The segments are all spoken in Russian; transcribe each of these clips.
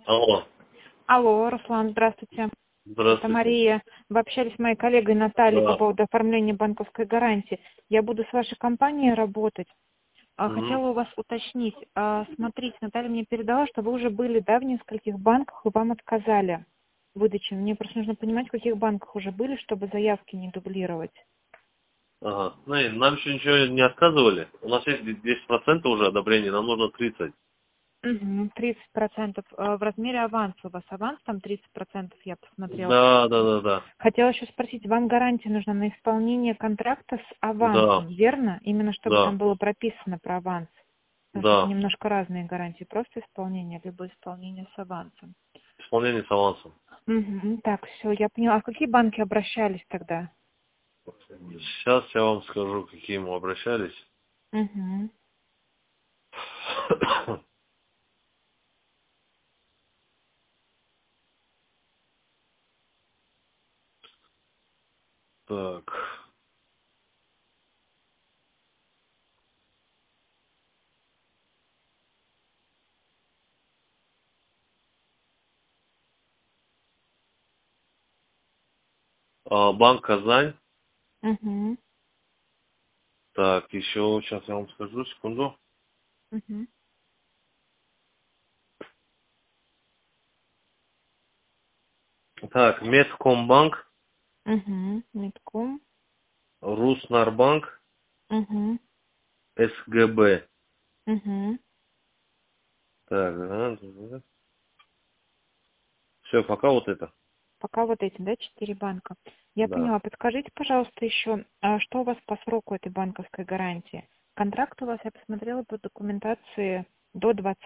Алло. Алло, Руслан, здравствуйте. Это Здравствуйте. Мария. Вы общались с моей коллегой Натальей по Да. поводу оформления банковской гарантии. Я буду с вашей компанией работать. Мгм. Хотела у вас уточнить. Смотрите, Наталья мне передала, что вы уже были, да, в нескольких банках, и вам отказали в выдаче. Мне просто нужно понимать, в каких банках уже были, чтобы заявки не дублировать. Ага. Ну, и нам еще ничего не отказывали. У нас есть 10% уже одобрения, нам нужно 30. Угу, 30%. В размере аванса у вас аванс там 30%, я посмотрела. Да. Хотела еще спросить, вам гарантия нужна на исполнение контракта с Да. авансом, верно? Именно чтобы там Да. было прописано про аванс. Потому что это Да. немножко разные гарантии. Просто исполнение, либо исполнение с авансом. Исполнение с авансом. Угу, так, все, я поняла. А в какие банки обращались тогда? Сейчас я вам скажу, какие мы обращались. Угу. Так. Банк Казань. Угу. Так, еще сейчас я вам скажу, секунду. Угу. Так, Меткомбанк, Угу. Метком. Руснарбанк, Угу. СГБ. Угу. Так, все, пока вот это. Пока вот эти, да, 4 банка. Я Да. поняла. Подскажите, пожалуйста, еще, что у вас по сроку этой банковской гарантии? Контракт у вас, я посмотрела по документации, до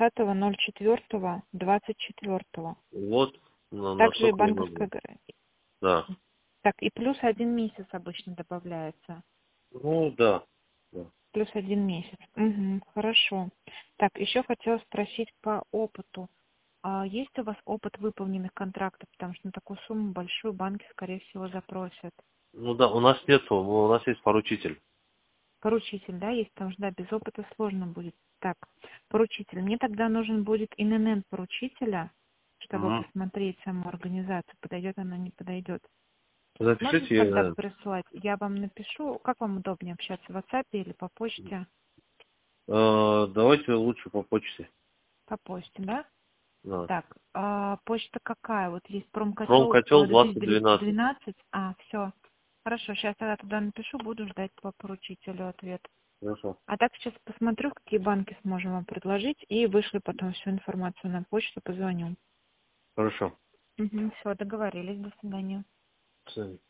20.04.24. Вот, Также и насколько мне банковская нужно. гарантия. Да. Так, и плюс 1 месяц обычно добавляется. Ну, да. Да. Плюс 1 месяц. Угу, хорошо. Так, еще хотела спросить по опыту. Есть у вас опыт выполненных контрактов? Потому что на такую сумму большую банки, скорее всего, запросят. Ну да, у нас нет, у нас есть поручитель. Поручитель, да, есть, потому что, да, без опыта сложно будет. Так, поручитель. Мне тогда нужен будет ИНН поручителя, чтобы Угу. посмотреть саму организацию, подойдет она, не подойдет. Можете Запишите тогда ее. прислать? Я вам напишу. Как вам удобнее общаться, в WhatsApp или по почте? Давайте лучше по почте. По почте, да? Да. Так, почта какая? Вот есть промкотел Промкотел 2012. 2012. Все. Хорошо, сейчас я туда напишу, буду ждать по поручителю ответ. Хорошо. А так сейчас посмотрю, какие банки сможем вам предложить, и вышлю потом всю информацию на почту, позвоню. Хорошо. Угу, все, договорились, до свидания. Всё.